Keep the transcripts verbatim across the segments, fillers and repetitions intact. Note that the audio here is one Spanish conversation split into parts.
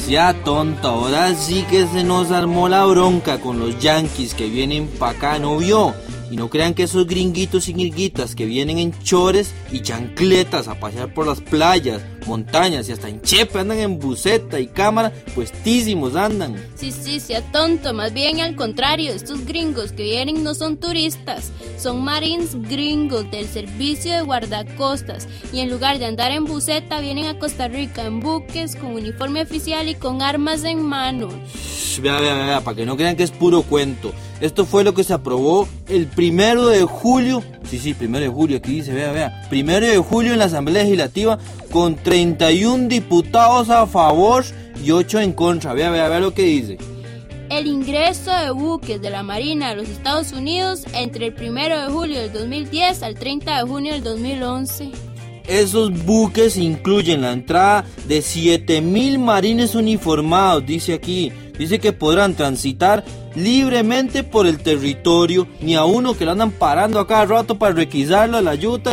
sea tonto, ahora sí que se nos armó la bronca con los yanquis que vienen pa' acá, ¿no vio? Y no crean que esos gringuitos y gringuitas que vienen en chores y chancletas a pasear por las playas, montañas y hasta en chepe andan en buceta y cámara, puestísimos andan. Sí, sí, sea tonto, más bien al contrario, estos gringos que vienen no son turistas, son marines gringos del servicio de guardacostas y en lugar de andar en buceta vienen a Costa Rica en buques con uniforme oficial y con armas en mano. Shh, vea, vea, vea, para que no crean que es puro cuento. Esto fue lo que se aprobó el primero de julio, sí, sí, primero de julio, aquí dice, vea, vea, primero de julio en la Asamblea Legislativa con treinta y un diputados a favor y ocho en contra, vea, vea, vea lo que dice. El ingreso de buques de la Marina de los Estados Unidos entre el primero de julio del dos mil diez al treinta de junio del dos mil once. Esos buques incluyen la entrada de siete mil marines uniformados, dice aquí. Dice que podrán transitar libremente por el territorio, ni a uno que lo andan parando a cada rato para requisarlo a la yuta.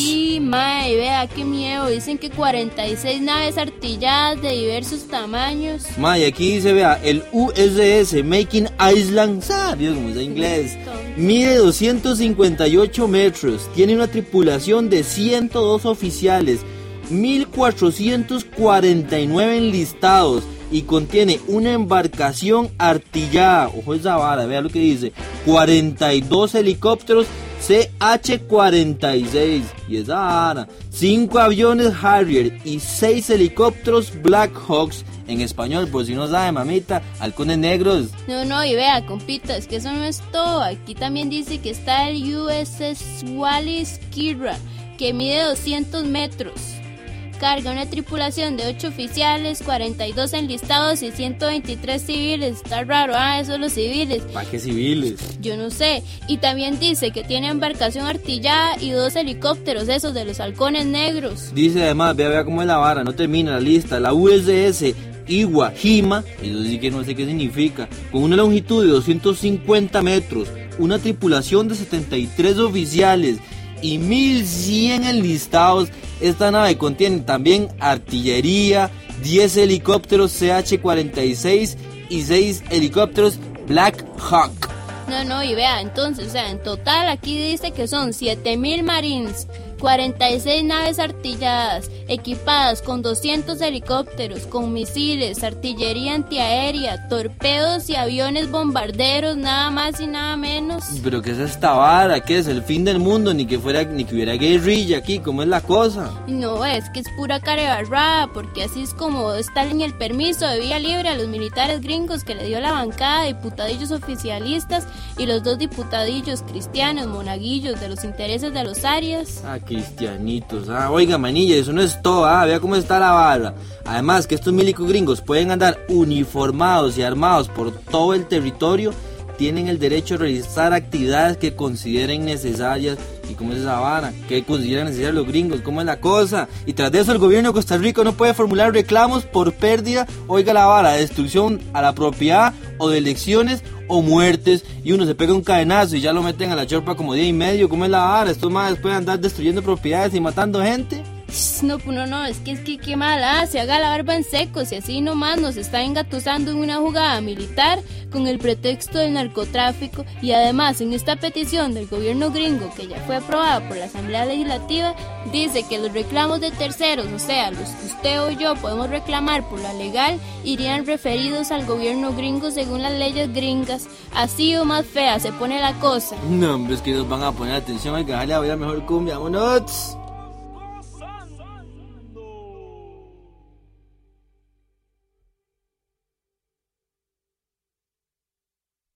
Y mae, vea qué miedo, dicen que cuarenta y seis naves artilladas de diversos tamaños. Mae, aquí dice, vea, el U S S Making Island, ¿sabes cómo es inglés? Mide doscientos cincuenta y ocho metros, tiene una tripulación de ciento dos oficiales, mil cuatrocientos cuarenta y nueve enlistados y contiene una embarcación artillada, ojo esa vara, vea lo que dice, cuarenta y dos helicópteros C H cuarenta y seis, y esa vara, cinco aviones Harrier y seis helicópteros Black Hawks, en español, por si no sabe, mamita, halcones negros. No, no, y vea, compita, es que eso no es todo, aquí también dice que está el U S S Wallis Kira, que mide doscientos metros. Carga una tripulación de ocho oficiales, cuarenta y dos enlistados y ciento veintitrés civiles. Está raro, ah, eso los civiles. ¿Para qué civiles? Yo no sé. Y también dice que tiene embarcación artillada y dos helicópteros, esos de los halcones negros. Dice además, vea, vea cómo es la vara, no termina la lista. La U S S Iwo Jima, eso sí que no sé qué significa, con una longitud de doscientos cincuenta metros, una tripulación de setenta y tres oficiales y mil cien enlistados. Esta nave contiene también artillería, diez helicópteros C H cuarenta y seis y seis helicópteros Black Hawk. No, no, y vea, entonces, o sea, en total aquí dice que son siete mil marines, cuarenta y seis naves artilladas, equipadas con doscientos helicópteros, con misiles, artillería antiaérea, torpedos y aviones bombarderos, nada más y nada menos. Pero ¿qué es esta vara? ¿Qué es el fin del mundo? Ni que fuera, ni que hubiera guerrilla aquí, ¿cómo es la cosa? No, es que es pura carebarrada, porque así es como está en el permiso de vía libre a los militares gringos que le dio la bancada de diputadillos oficialistas y los dos diputadillos cristianos, monaguillos de los intereses de los Arias. Ah, cristianitos, ah, oiga manilla, eso no es todo, ah, vea cómo está la barra. Además que estos milicos gringos pueden andar uniformados y armados por todo el territorio, tienen el derecho a realizar actividades que consideren necesarias. ¿Y cómo es esa vara? ¿Qué consideran necesarias los gringos? ¿Cómo es la cosa? Y tras de eso el gobierno de Costa Rica no puede formular reclamos por pérdida, oiga la vara, destrucción a la propiedad o de elecciones o muertes, y uno se pega un cadenazo y ya lo meten a la chorpa como día y medio. ¿Cómo es la vara? Estos madres pueden andar destruyendo propiedades y matando gente. No, no, no, es que es que qué mal, ah, se haga la barba en seco, si así nomás nos está engatusando en una jugada militar con el pretexto del narcotráfico, y además en esta petición del gobierno gringo que ya fue aprobada por la Asamblea Legislativa, dice que los reclamos de terceros, o sea, los que usted o yo podemos reclamar por la legal, irían referidos al gobierno gringo según las leyes gringas. Así o más fea se pone la cosa. No, hombre, es que nos van a poner atención al que ya voy a mejor cumbia, vámonos.